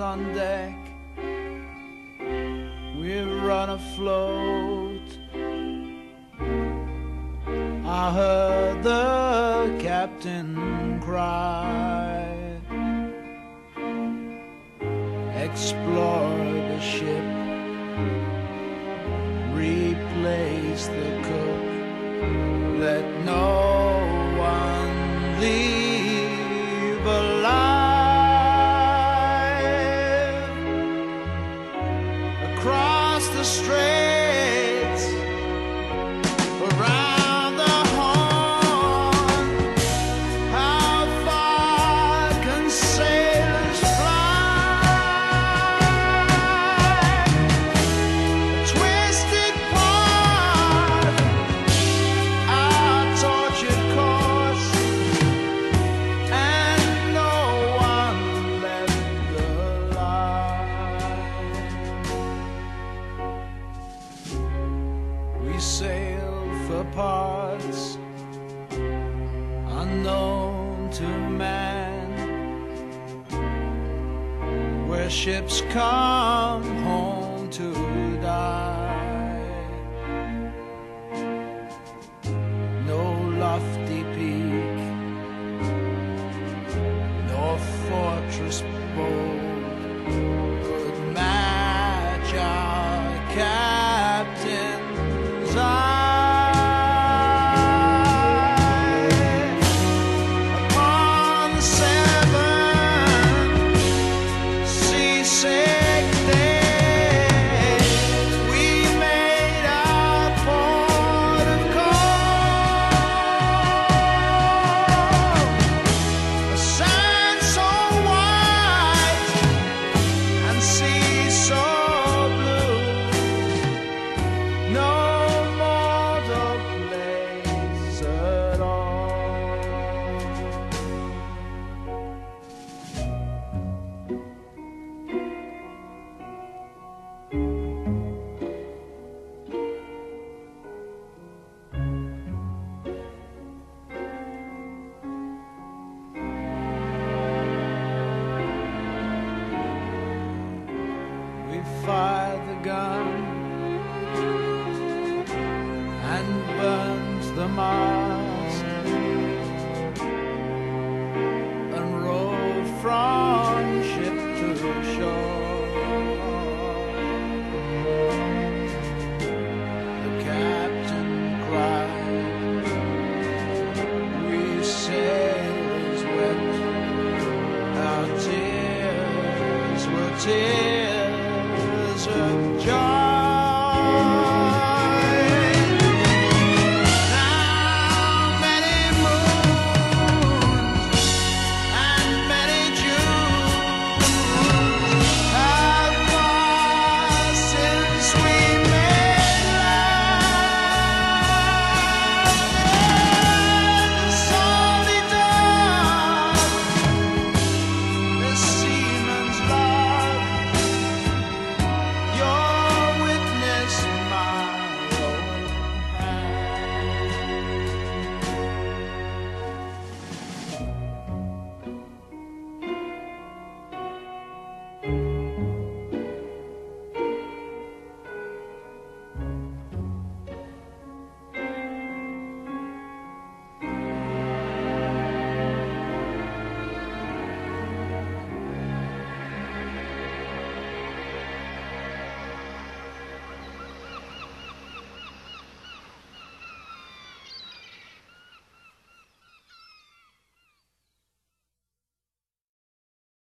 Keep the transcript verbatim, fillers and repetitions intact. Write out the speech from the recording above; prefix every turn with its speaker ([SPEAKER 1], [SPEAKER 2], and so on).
[SPEAKER 1] on deck, we've run afloat. I heard the captain cry, explore the ship, replace the cook, let no one leave alive. Across the straits, around the horn, how far can sailors fly? A twisted part, our tortured course, and no one left alive. We sail for parts unknown to man, where ships come home to